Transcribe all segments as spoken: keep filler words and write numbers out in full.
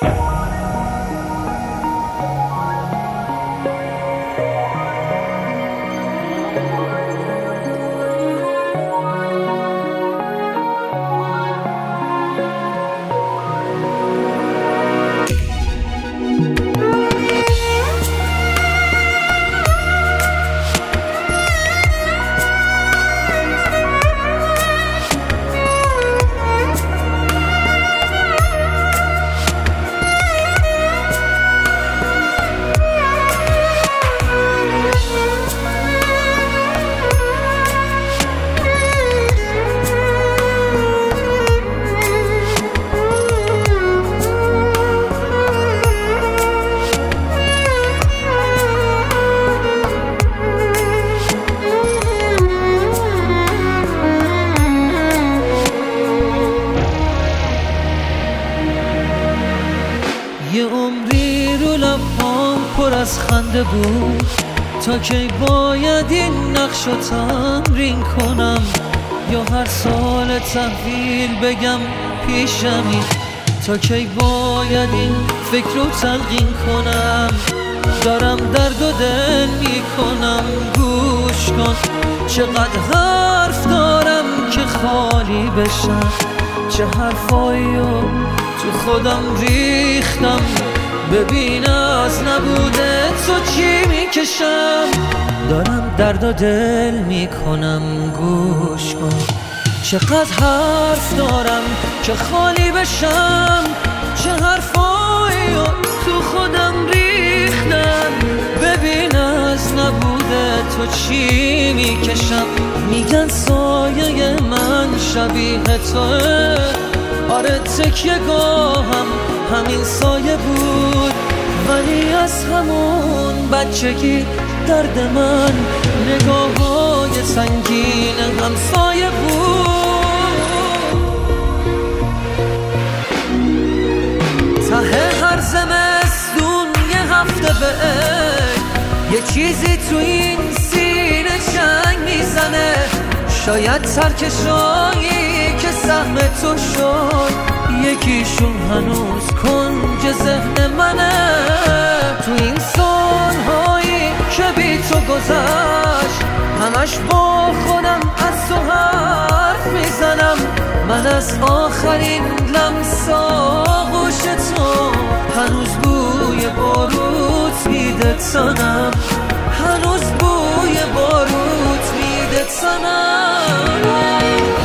یه عمری رو لبام پر از خنده بود، تا کی باید این نقش رو تمرین کنم، یا هر سال تحویل بگم پیشمی، تا کی باید این فکر رو تلقین کنم. دارم درد و دل میکنم، گوش کن چقدر حرف دارم که خالی بشم، چه حرفایی رو تو خودم ریختم. ببین از نبوده تو چی میکشم، دارم درد و دل میکنم، گوش کن چقدر حرف دارم که خالی بشم، چه حرفایی رو تو خودم ریختم. ببین از نبوده تو چی میکشم، میگن سایه من شبیه توه، آره تکیه گاهم همین سایه بود، ولی از همون بچگی درد من نگاه‌های سنگین همسایه بود. ته هر زمستون یه هفته به یه چیزی تو این سینه چنگ میزنه، شاید سرکشایی که سهم تو شد یکیشون هنوز کنج ذهن منه. تو این سالهایی که بی تو گذشت همش با خودم از تو حرف میزنم، من از آخرین لمس آغوش تو هنوز بوی باروت میده تنم، هنوز بوی باروت میده تنم.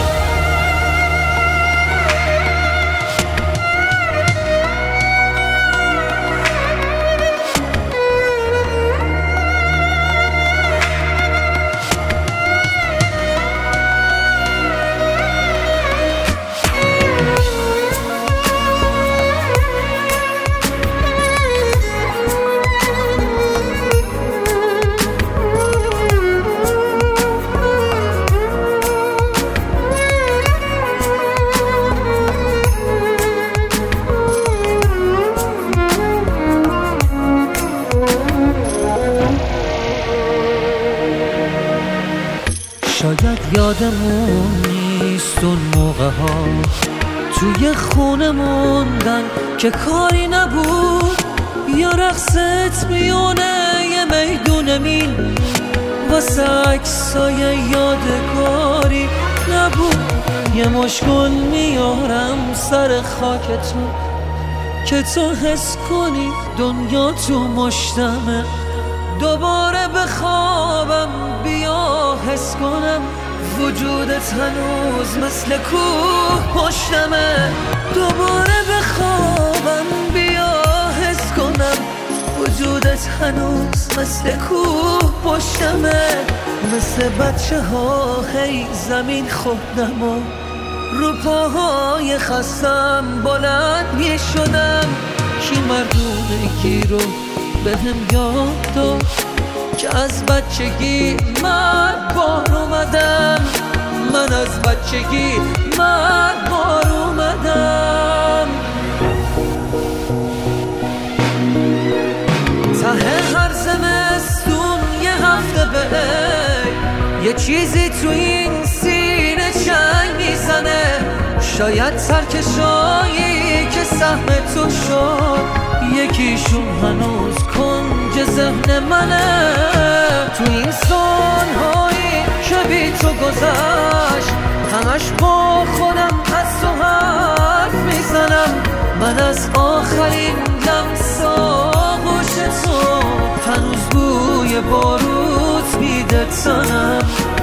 شاید یادمون نیست اون موقع ها توی خونه موندن که کاری نبود، یا رقصت میونه یه میدون میل واسه عکسای یادگاری نبود. یه مشکل میارم سر خاک تو که تو حس کنی دنیا تو مشتمه، دوباره بخوابم بیا حس کنم وجودت هنوز مثل کوه پشتمه، دوباره بخوابم بیا حس کنم وجودت هنوز مثل کوه پشتمه. مثل بچه ها هی زمین خوردم و رو پاهای خستم بلند می شدم، کی مردونگی رو به هم یاد داد که از بچگی من بار اومدم، من از بچگی من بار اومدم. ته هر زمستون یه هفته به یه چیزی تو این سینه چنگ میزنه، شاید سرکشایی که سهم تو شد یکیشون هنوز کنج ذهن منه. تو این سالهایی که بی تو گذشت همش با خودم از تو حرف میزنم. من از آخرین لمس آغوش تو هنوز بوی باروت میده تنم.